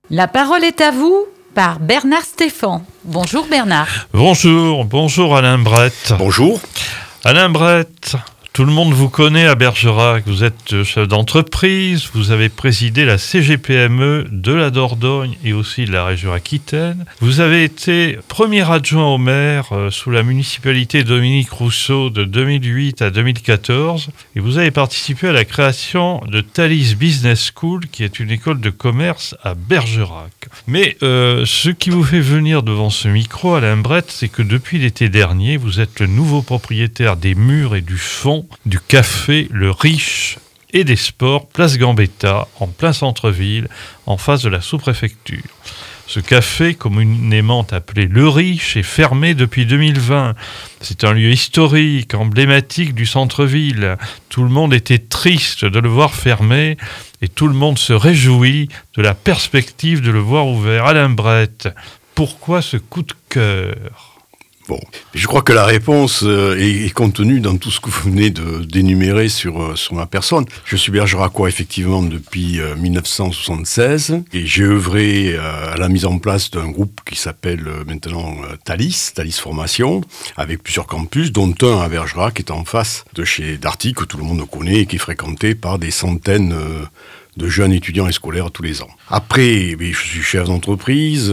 La parole est à vous par Bernard Stéphan. Bonjour Bernard. Bonjour Alain Brett. Bonjour. Alain Brett, tout le monde vous connaît à Bergerac. Vous êtes chef d'entreprise, vous avez présidé la CGPME de la Dordogne et aussi de la région Aquitaine. Vous avez été premier adjoint au maire sous la municipalité Dominique Rousseau de 2008 à 2014 et vous avez participé à la création de Thalys Business School qui est une école de commerce à Bergerac. Mais ce qui vous fait venir devant ce micro, Alain Brett, c'est que depuis l'été dernier, vous êtes le nouveau propriétaire des murs et du fond du café Le Riche et des Sports, place Gambetta, en plein centre-ville, en face de la sous-préfecture. Ce café, communément appelé Le Riche, est fermé depuis 2020. C'est un lieu historique, emblématique du centre-ville. Tout le monde était triste de le voir fermé et tout le monde se réjouit de la perspective de le voir ouvert. Alain Brett, pourquoi ce coup de cœur ? Bon, je crois que la réponse est contenue dans tout ce que vous venez d'énumérer sur ma personne. Je suis bergeracois effectivement depuis 1976 et j'ai œuvré à la mise en place d'un groupe qui s'appelle maintenant Thalys Formation, avec plusieurs campus, dont un à Bergerac qui est en face de chez Darty, que tout le monde connaît et qui est fréquenté par des centaines de jeunes étudiants et scolaires tous les ans. Après, je suis chef d'entreprise,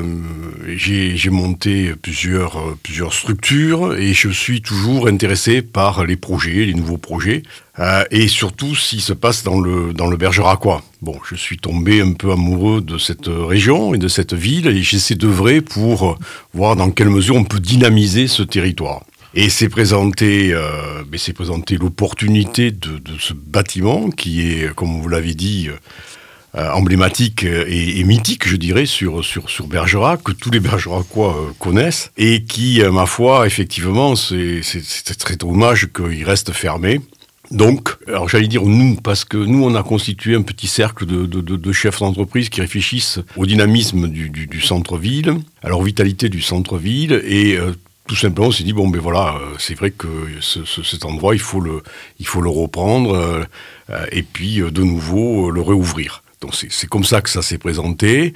j'ai monté plusieurs structures et je suis toujours intéressé par les projets, les nouveaux projets, et surtout ce qui se passe dans le Bergeracois. Bon, je suis tombé un peu amoureux de cette région et de cette ville et j'essaie d'œuvrer pour voir dans quelle mesure on peut dynamiser ce territoire. Et c'est présenté l'opportunité de ce bâtiment qui est, comme vous l'avez dit, emblématique et mythique, je dirais, sur Bergerac, que tous les Bergeracois connaissent, et qui, ma foi, effectivement, c'est très dommage qu'il reste fermé. Donc, alors j'allais dire nous, parce que nous, on a constitué un petit cercle de chefs d'entreprise qui réfléchissent au dynamisme du centre-ville, à leur vitalité du centre-ville, et tout simplement, on s'est dit, c'est vrai que cet endroit, il faut le reprendre et puis de nouveau le réouvrir. Donc c'est comme ça que ça s'est présenté.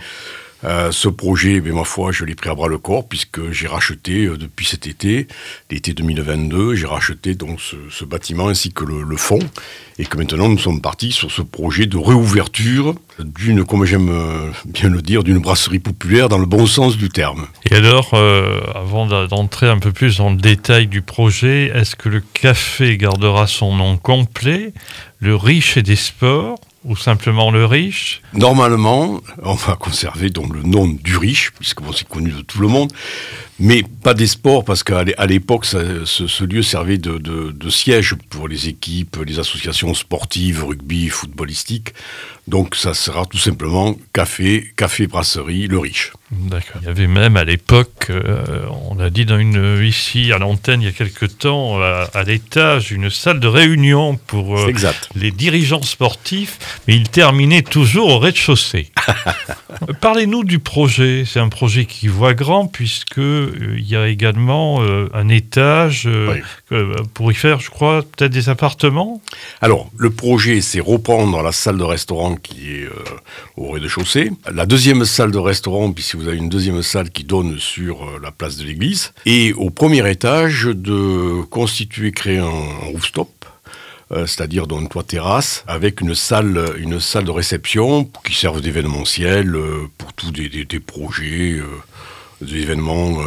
Ce projet, ma foi, je l'ai pris à bras le corps puisque j'ai racheté depuis cet été, l'été 2022, j'ai racheté donc ce bâtiment ainsi que le fond et que maintenant nous sommes partis sur ce projet de réouverture d'une, comme j'aime bien le dire, d'une brasserie populaire dans le bon sens du terme. Et alors, avant d'entrer un peu plus dans le détail du projet, est-ce que le café gardera son nom complet, Le Riche et des Sports, ou simplement Le Riche? Normalement, on va conserver donc le nom du Riche, puisque c'est connu de tout le monde, mais pas des sports, parce qu'à l'époque, ce lieu servait de siège pour les équipes, les associations sportives, rugby, footballistiques. Donc ça sera tout simplement café, brasserie, Le Riche. D'accord. Il y avait même à l'époque, on a dit ici à l'antenne il y a quelque temps, à l'étage, une salle de réunion pour les dirigeants sportifs, mais il terminait toujours au rez-de-chaussée. Parlez-nous du projet. C'est un projet qui voit grand puisque il y a également un étage pour y faire, je crois, peut-être des appartements. Alors, le projet, c'est reprendre la salle de restaurant qui est au rez-de-chaussée. La deuxième salle de restaurant, puisque vous avez une deuxième salle qui donne sur la place de l'église. Et au premier étage, de créer un rooftop. C'est-à-dire dans une toit terrasse, avec une salle de réception qui serve d'événementiel pour tous des projets, des événements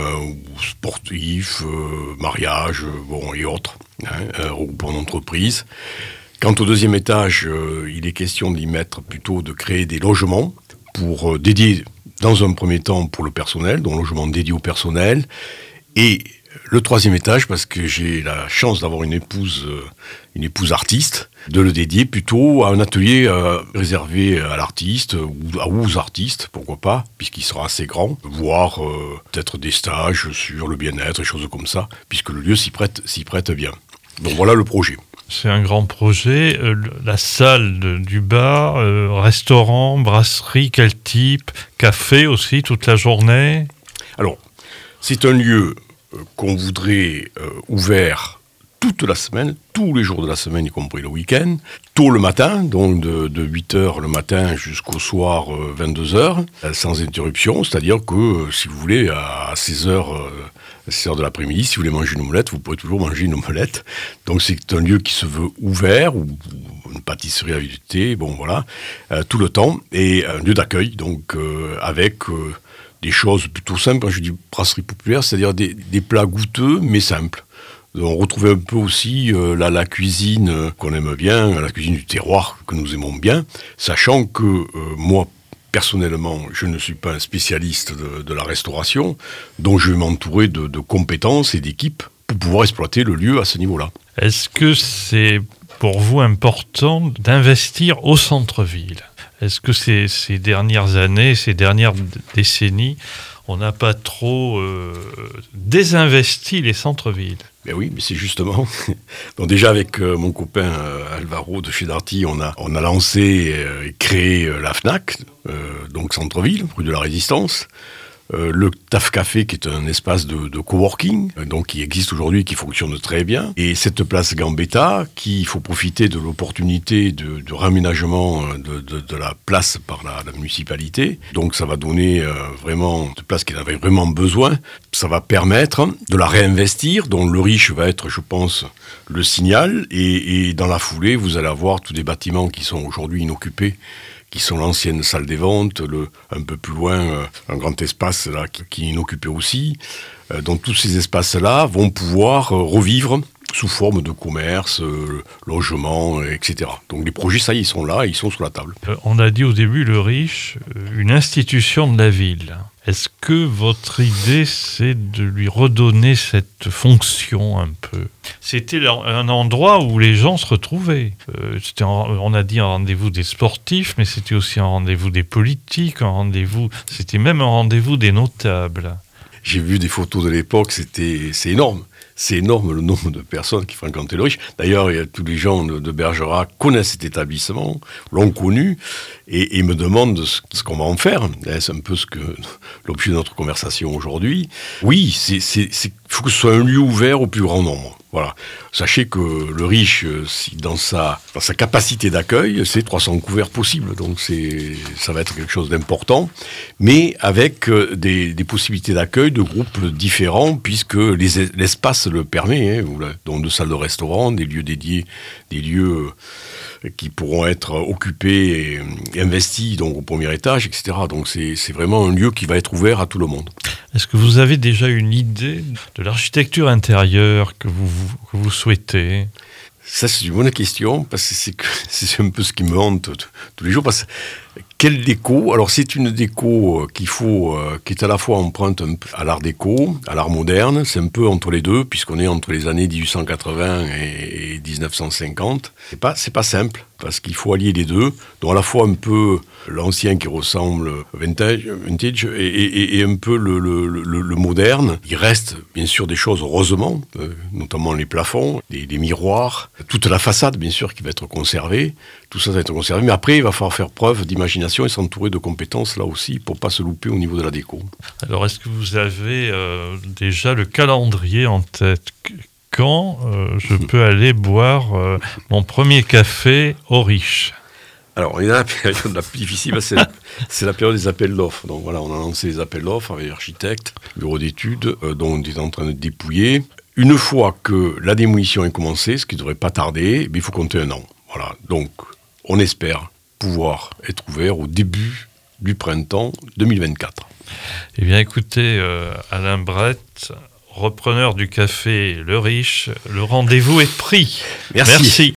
sportifs, mariages, et autres, regroupements d'entreprises. Quant au deuxième étage, il est question de créer des logements pour dédier, dans un premier temps, pour le personnel, donc logement dédié au personnel, et le troisième étage, parce que j'ai la chance d'avoir une épouse artiste, de le dédier plutôt à un atelier réservé à l'artiste ou aux artistes, pourquoi pas, puisqu'il sera assez grand, voire peut-être des stages sur le bien-être et choses comme ça, puisque le lieu s'y prête bien. Donc voilà le projet. C'est un grand projet. La salle du bar, restaurant, brasserie, quel type? Café aussi, toute la journée? Alors, c'est un lieu qu'on voudrait ouvert toute la semaine, tous les jours de la semaine, y compris le week-end, tôt le matin, donc de 8h le matin jusqu'au soir 22h, sans interruption, c'est-à-dire que si vous voulez, à 16h de l'après-midi, si vous voulez manger une omelette, vous pourrez toujours manger une omelette. Donc c'est un lieu qui se veut ouvert, ou une pâtisserie à visiter, bon voilà, tout le temps, et un lieu d'accueil, donc avec des choses plutôt simples, quand je dis brasserie populaire, c'est-à-dire des plats goûteux mais simples. On retrouvait un peu aussi la cuisine qu'on aime bien, la cuisine du terroir que nous aimons bien, sachant que moi, personnellement, je ne suis pas un spécialiste de la restauration, donc je vais m'entourer de compétences et d'équipes pour pouvoir exploiter le lieu à ce niveau-là. Est-ce que c'est pour vous important d'investir au centre-ville ? Est-ce que ces dernières années, ces dernières décennies, on n'a pas trop désinvesti les centres-villes ? Ben oui, mais c'est justement... Donc déjà avec mon copain Alvaro de chez Darty, on a lancé et créé la FNAC, donc centre-ville, rue de la Résistance. Le Taf Café, qui est un espace de coworking, donc qui existe aujourd'hui, qui fonctionne très bien. Et cette place Gambetta, qui il faut profiter de l'opportunité de réaménagement de la place par la municipalité. Donc ça va donner vraiment une place qui en avait vraiment besoin. Ça va permettre de la réinvestir, dont le riche va être, je pense, le signal. Et dans la foulée, vous allez avoir tous des bâtiments qui sont aujourd'hui inoccupés, qui sont l'ancienne salle des ventes, un peu plus loin, un grand espace là, qui est inoccupé aussi. Donc tous ces espaces-là vont pouvoir revivre sous forme de commerce, logement, etc. Donc les projets, ça y est, ils sont là, ils sont sur la table. On a dit au début, le riche, une institution de la ville. Est-ce que votre idée, c'est de lui redonner cette fonction un peu ? C'était un endroit où les gens se retrouvaient. On a dit un rendez-vous des sportifs, mais c'était aussi un rendez-vous des politiques, c'était même un rendez-vous des notables. J'ai vu des photos de l'époque, c'est énorme. C'est énorme le nombre de personnes qui fréquentaient le riche. D'ailleurs, tous les gens de Bergerac connaissent cet établissement, l'ont connu, et me demandent ce qu'on va en faire. C'est un peu l'objet de notre conversation aujourd'hui. Oui, il faut que ce soit un lieu ouvert au plus grand nombre. Voilà. Sachez que le riche, dans sa capacité d'accueil, c'est 300 couverts possibles. Donc ça va être quelque chose d'important, mais avec des possibilités d'accueil de groupes différents, puisque l'espace le permet. Donc de salles de restaurant, des lieux dédiés, des lieux qui pourront être occupés et investis donc au premier étage, etc. Donc c'est vraiment un lieu qui va être ouvert à tout le monde. Est-ce que vous avez déjà une idée de l'architecture intérieure que vous souhaitez ? Ça, c'est une bonne question, parce que c'est un peu ce qui me hante tous les jours. Parce que quelle déco ? Alors, c'est une déco qui est à la fois empreinte à l'art déco, à l'art moderne. C'est un peu entre les deux, puisqu'on est entre les années 1880 et 1950. C'est pas simple, parce qu'il faut allier les deux. Donc, à la fois un peu l'ancien qui ressemble vintage et un peu le moderne. Il reste, bien sûr, des choses, heureusement, notamment les plafonds, les miroirs, toute la façade, bien sûr, qui va être conservée. Tout ça va être conservé. Mais après, il va falloir faire preuve d'imagination et s'entourer de compétences, là aussi, pour ne pas se louper au niveau de la déco. Alors, est-ce que vous avez déjà le calendrier en tête ? Quand je peux aller boire mon premier café au riche ? Alors, il y a la période la plus difficile, c'est la période des appels d'offres. Donc voilà, on a lancé les appels d'offres avec l'architecte, le bureau d'études, dont on est en train de dépouiller. Une fois que la démolition est commencée, ce qui ne devrait pas tarder, il faut compter 1 an. Voilà, donc on espère pouvoir être ouvert au début du printemps 2024. Eh bien écoutez, Alain Brett, repreneur du café Le Riche, le rendez-vous est pris. Merci.